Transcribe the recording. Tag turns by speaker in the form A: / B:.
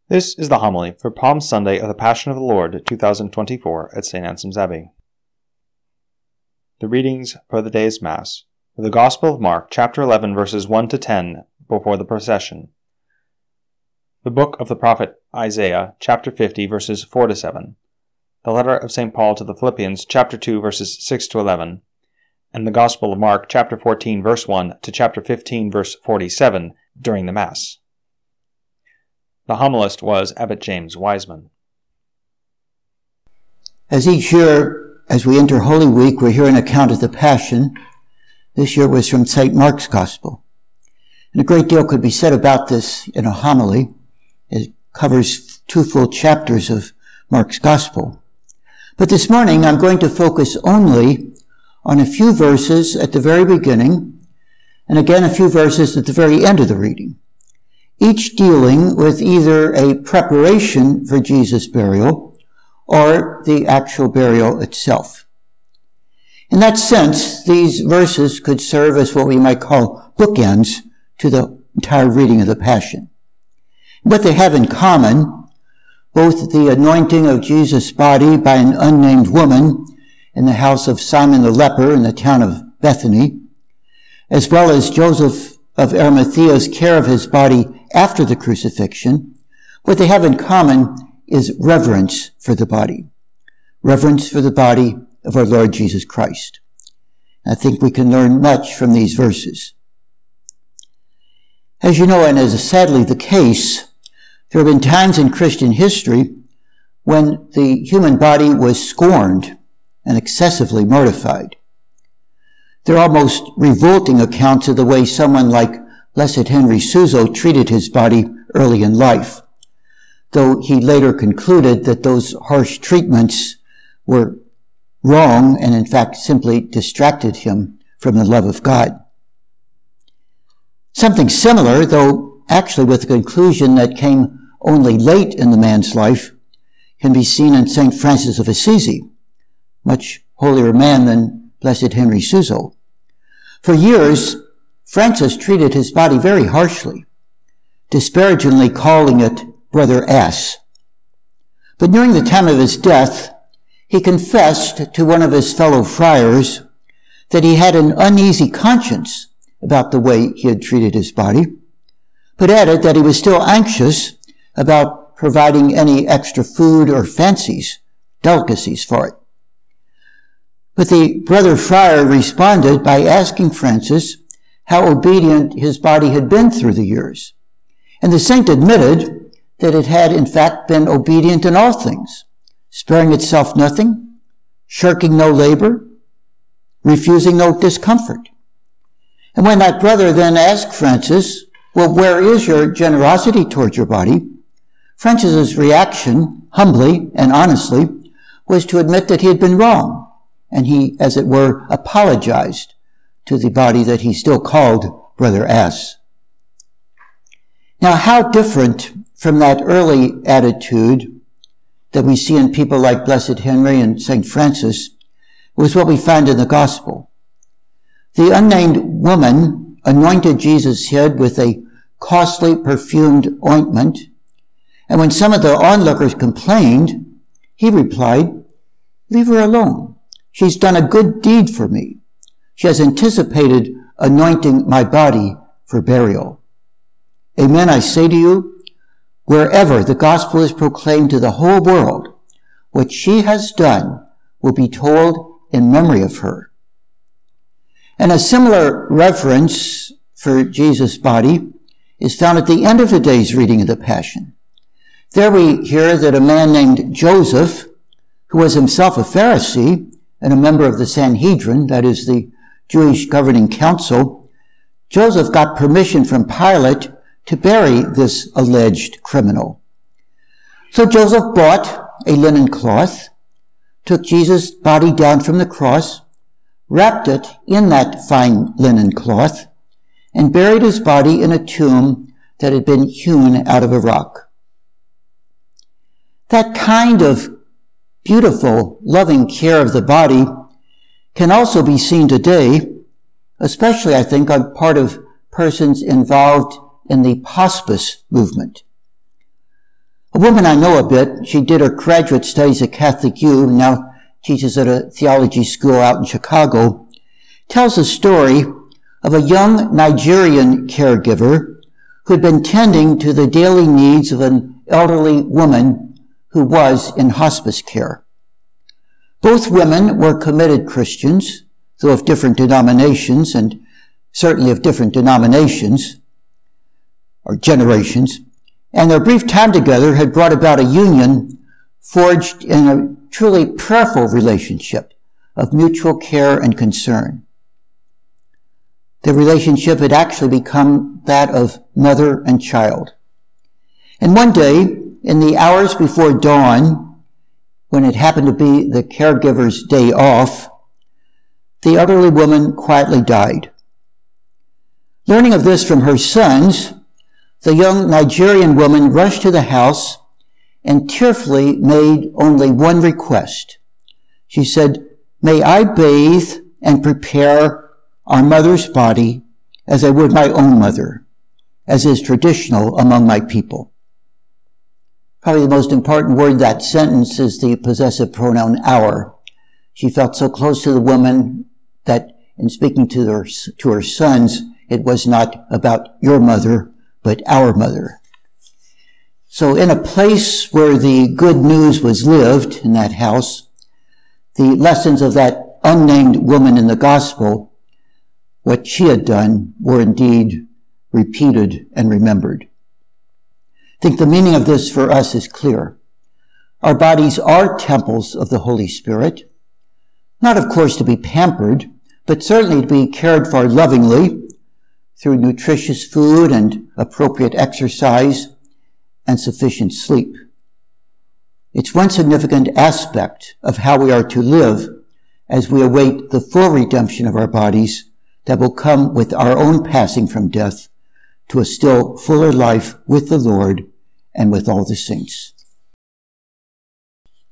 A: This is the homily for Palm Sunday of the Passion of the Lord 2024 at St. Anselm's Abbey. The readings for the day's Mass are the Gospel of Mark, chapter 11, verses 1 to 10, before the procession. The book of the prophet Isaiah, chapter 50, verses 4 to 7. The letter of St. Paul to the Philippians, chapter 2, verses 6 to 11. And the Gospel of Mark, chapter 14, verse 1 to chapter 15, verse 47, during the Mass. The homilist was Abbot James Wiseman.
B: As each year, as we enter Holy Week, we hear an account of the Passion. This year was from St. Mark's Gospel. And a great deal could be said about this in a homily. It covers 2 full chapters of Mark's Gospel. But this morning, I'm going to focus only on a few verses at the very beginning, and again a few verses at the very end of the reading, each dealing with either a preparation for Jesus' burial or the actual burial itself. In that sense, these verses could serve as what we might call bookends to the entire reading of the Passion. What they have in common, both the anointing of Jesus' body by an unnamed woman in the house of Simon the leper in the town of Bethany, as well as Joseph of Arimathea's care of his body after the crucifixion, what they have in common is reverence for the body. Reverence for the body of our Lord Jesus Christ. I think we can learn much from these verses. As you know, and as is sadly the case, there have been times in Christian history when the human body was scorned and excessively mortified. There are almost revolting accounts of the way someone like Blessed Henry Suso treated his body early in life, though he later concluded that those harsh treatments were wrong and in fact simply distracted him from the love of God. Something similar, though actually with a conclusion that came only late in the man's life, can be seen in St. Francis of Assisi, much holier man than Blessed Henry Suso. For years, Francis treated his body very harshly, disparagingly calling it Brother Ass. But during the time of his death, he confessed to one of his fellow friars that he had an uneasy conscience about the way he had treated his body, but added that he was still anxious about providing any extra food or delicacies for it. But the brother friar responded by asking Francis how obedient his body had been through the years. And the saint admitted that it had in fact been obedient in all things, sparing itself nothing, shirking no labor, refusing no discomfort. And when that brother then asked Francis, well, where is your generosity towards your body? Francis's reaction, humbly and honestly, was to admit that he had been wrong. And he, as it were, apologized to the body that he still called Brother Ass. Now, how different from that early attitude that we see in people like Blessed Henry and St. Francis was what we find in the Gospel. The unnamed woman anointed Jesus' head with a costly perfumed ointment, and when some of the onlookers complained, he replied, "Leave her alone. She's done a good deed for me. She has anticipated anointing my body for burial. Amen, I say to you, wherever the gospel is proclaimed to the whole world, what she has done will be told in memory of her." And a similar reverence for Jesus' body is found at the end of the day's reading of the Passion. There we hear that a man named Joseph, who was himself a Pharisee and a member of the Sanhedrin, that is the Jewish governing council, Joseph got permission from Pilate to bury this alleged criminal. So Joseph bought a linen cloth, took Jesus' body down from the cross, wrapped it in that fine linen cloth, and buried his body in a tomb that had been hewn out of a rock. That kind of beautiful, loving care of the body can also be seen today, especially, I think, on part of persons involved in the hospice movement. A woman I know a bit, she did her graduate studies at Catholic U, and now teaches at a theology school out in Chicago, tells a story of a young Nigerian caregiver who had been tending to the daily needs of an elderly woman who was in hospice care. Both women were committed Christians, though of different denominations, and certainly of different denominations or generations, and their brief time together had brought about a union forged in a truly prayerful relationship of mutual care and concern. The relationship had actually become that of mother and child. And one day, in the hours before dawn, when it happened to be the caregiver's day off, the elderly woman quietly died. Learning of this from her sons, the young Nigerian woman rushed to the house and tearfully made only one request. She said, "May I bathe and prepare our mother's body as I would my own mother, as is traditional among my people." Probably the most important word in that sentence is the possessive pronoun our. She felt so close to the woman that in speaking to her sons, it was not about your mother, but our mother. So in a place where the good news was lived in that house, the lessons of that unnamed woman in the gospel, what she had done, were indeed repeated and remembered. I think the meaning of this for us is clear. Our bodies are temples of the Holy Spirit, not of course to be pampered, but certainly to be cared for lovingly through nutritious food and appropriate exercise and sufficient sleep. It's one significant aspect of how we are to live as we await the full redemption of our bodies that will come with our own passing from death to a still fuller life with the Lord and with all the saints.